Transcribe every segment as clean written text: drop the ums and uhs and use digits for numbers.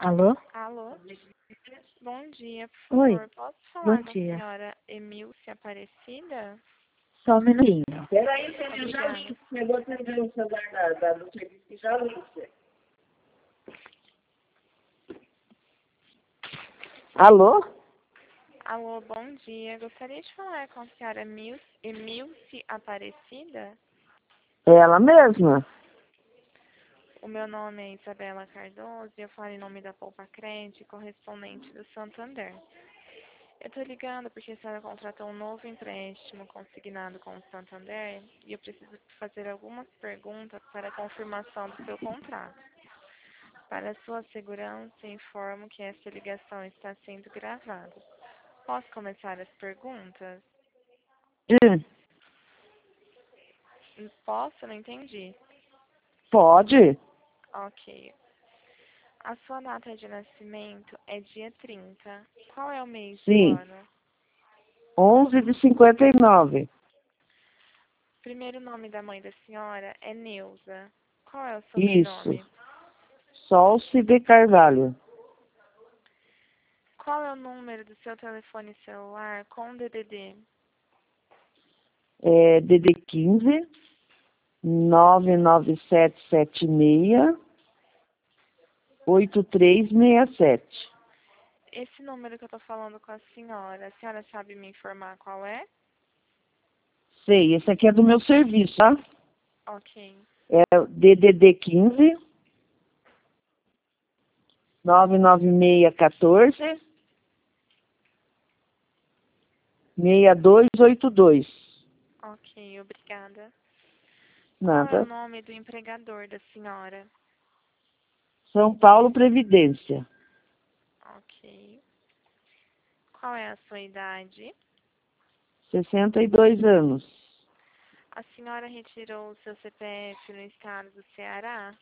Alô? Alô? Bom dia, por Oi, favor. Posso bom falar com a dia. senhora Emílcia Aparecida? Só um minutinho. Peraí, você já Obrigada. chegou a atender o celular do serviço que já Lúcia. Alô? Alô, bom dia. Gostaria de falar com a senhora Emílcia Aparecida? Ela mesma? O meu nome é Isabela Cardoso e eu falo em nome da Poupa Crédito, correspondente do Santander. Eu estou ligando porque a senhora contratou um novo empréstimo consignado com o Santander e eu preciso fazer algumas perguntas para a confirmação do seu contrato. Para sua segurança, informo que esta ligação está sendo gravada. Posso começar as perguntas? Posso? Não entendi. Pode? Ok. A sua data de nascimento é dia 30. Qual é o mês do Sim. ano? 11 de 59. Primeiro nome da mãe da senhora é Neuza. Qual é o Isso. sobrenome? Solce de Carvalho. Qual é o número do seu telefone celular com DDD? É DD 15 99776 8367. Esse número que eu estou falando com a senhora sabe me informar qual é? Sei, esse aqui é do meu serviço, tá? Ok. É o DDD 15 99614 6282. Ok, obrigada. Qual é o Nada. nome do empregador da senhora? São Paulo Previdência. Ok. Qual é a sua idade? 62 anos. A senhora retirou o seu CPF no estado do Ceará?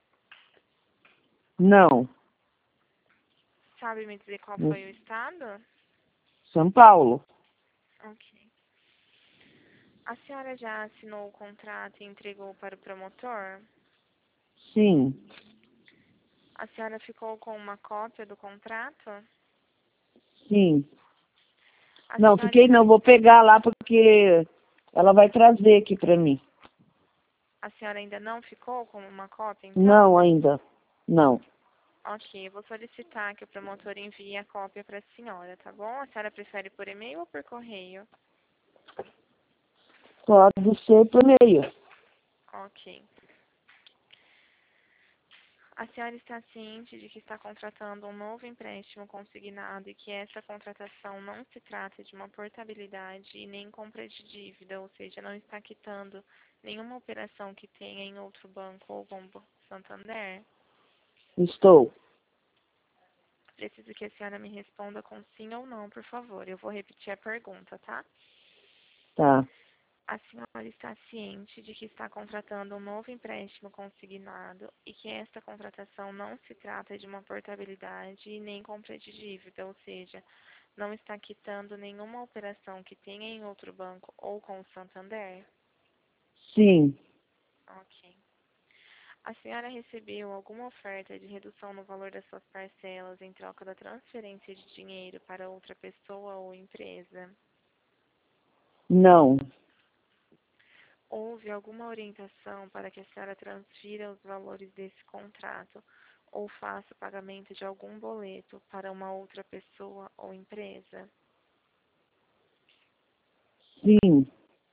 Não. Sabe me dizer qual foi o estado? São Paulo. Ok. A senhora já assinou o contrato e entregou para o promotor? Sim. A senhora ficou com uma cópia do contrato? Sim. A Não, senhora fiquei está, não. Vou pegar lá porque ela vai trazer aqui pra mim. a senhora ainda não ficou com uma cópia, então? Não ainda. Não. Ok, eu vou solicitar que o promotor envie a cópia para a senhora, tá bom? A senhora prefere por e-mail ou por correio? Pode ser por meio. Ok. A senhora está ciente de que está contratando um novo empréstimo consignado e que essa contratação não se trata de uma portabilidade e nem compra de dívida, ou seja, não está quitando nenhuma operação que tenha em outro banco ou como Santander? Estou. Preciso que a senhora me responda com sim ou não, por favor. Eu vou repetir a pergunta, tá? Tá. A senhora está ciente de que está contratando um novo empréstimo consignado e que esta contratação não se trata de uma portabilidade e nem compra de dívida, ou seja, não está quitando nenhuma operação que tenha em outro banco ou com o Santander? Sim. Ok. A senhora recebeu alguma oferta de redução no valor das suas parcelas em troca da transferência de dinheiro para outra pessoa ou empresa? Não. Houve alguma orientação para que a senhora transfira os valores desse contrato ou faça o pagamento de algum boleto para uma outra pessoa ou empresa? Sim.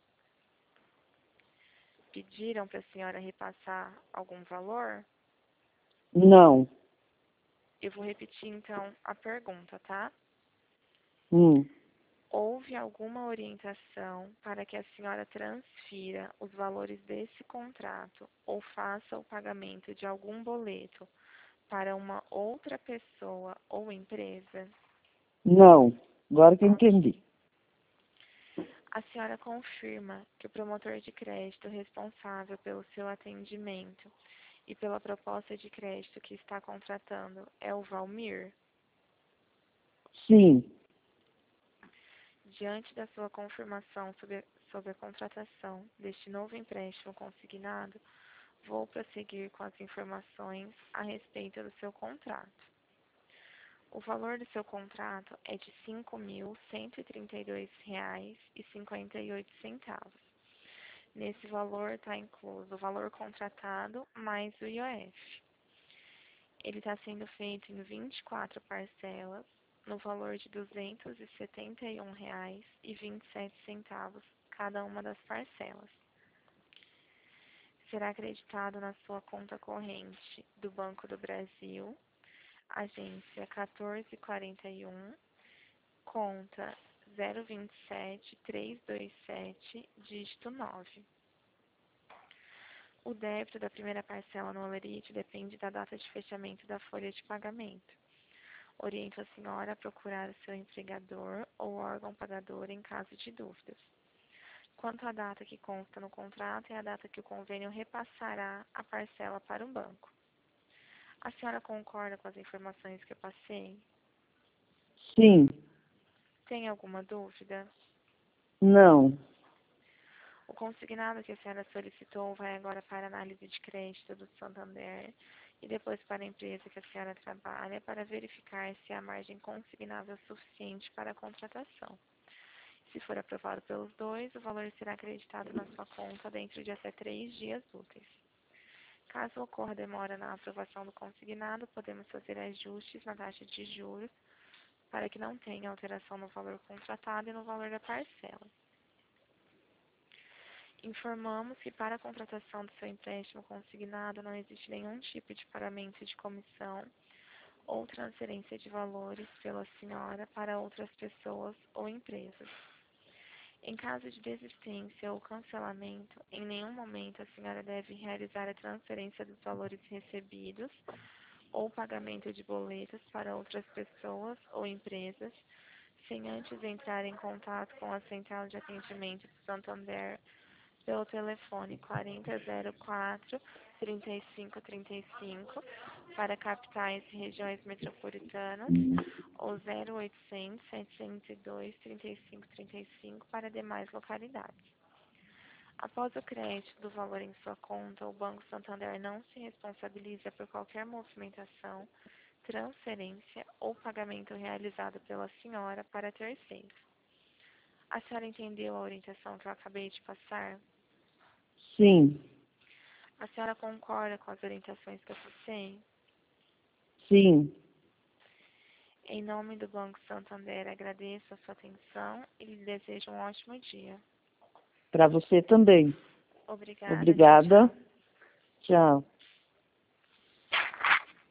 Pediram para a senhora repassar algum valor? Não. Eu vou repetir então a pergunta, tá? Hum. Houve alguma orientação para que a senhora transfira os valores desse contrato ou faça o pagamento de algum boleto para uma outra pessoa ou empresa? Não. Agora que eu Ok. entendi. A senhora confirma que o promotor de crédito responsável pelo seu atendimento e pela proposta de crédito que está contratando é o Valmir? Sim. Diante da sua confirmação sobre a contratação deste novo empréstimo consignado, vou prosseguir com as informações a respeito do seu contrato. O valor do seu contrato é de R$ 5.132,58. Nesse valor está incluso o valor contratado mais o IOF. Ele está sendo feito em 24 parcelas, no valor de R$ 271,27 cada uma das parcelas. Será acreditado na sua conta corrente do Banco do Brasil, agência 1441, conta 027327, dígito 9. O débito da primeira parcela no holerite depende da data de fechamento da folha de pagamento. Oriento a senhora a procurar o seu empregador ou órgão pagador em caso de dúvidas. Quanto à data que consta no contrato, é a data que o convênio repassará a parcela para o banco. A senhora concorda com as informações que eu passei? Sim. Tem alguma dúvida? Não. O consignado que a senhora solicitou vai agora para análise de crédito do Santander e depois para a empresa que a senhora trabalha para verificar se há margem consignável suficiente para a contratação. Se for aprovado pelos dois, o valor será acreditado na sua conta dentro de até 3 dias úteis. Caso ocorra demora na aprovação do consignado, podemos fazer ajustes na taxa de juros para que não tenha alteração no valor contratado e no valor da parcela. Informamos que para a contratação do seu empréstimo consignado não existe nenhum tipo de pagamento de comissão ou transferência de valores pela senhora para outras pessoas ou empresas. Em caso de desistência ou cancelamento, em nenhum momento a senhora deve realizar a transferência dos valores recebidos ou pagamento de boletos para outras pessoas ou empresas, sem antes entrar em contato com a Central de Atendimento do Santander pelo telefone 4004-3535 para capitais e regiões metropolitanas ou 0800-702-3535 para demais localidades. Após o crédito do valor em sua conta, o Banco Santander não se responsabiliza por qualquer movimentação, transferência ou pagamento realizado pela senhora para terceiros. A senhora entendeu a orientação que eu acabei de passar? Sim. A senhora concorda com as orientações que eu passei? Sim. Em nome do Banco Santander, agradeço a sua atenção e lhe desejo um ótimo dia. Para você também. Obrigada. Tchau, Obrigada. tchau. Tchau.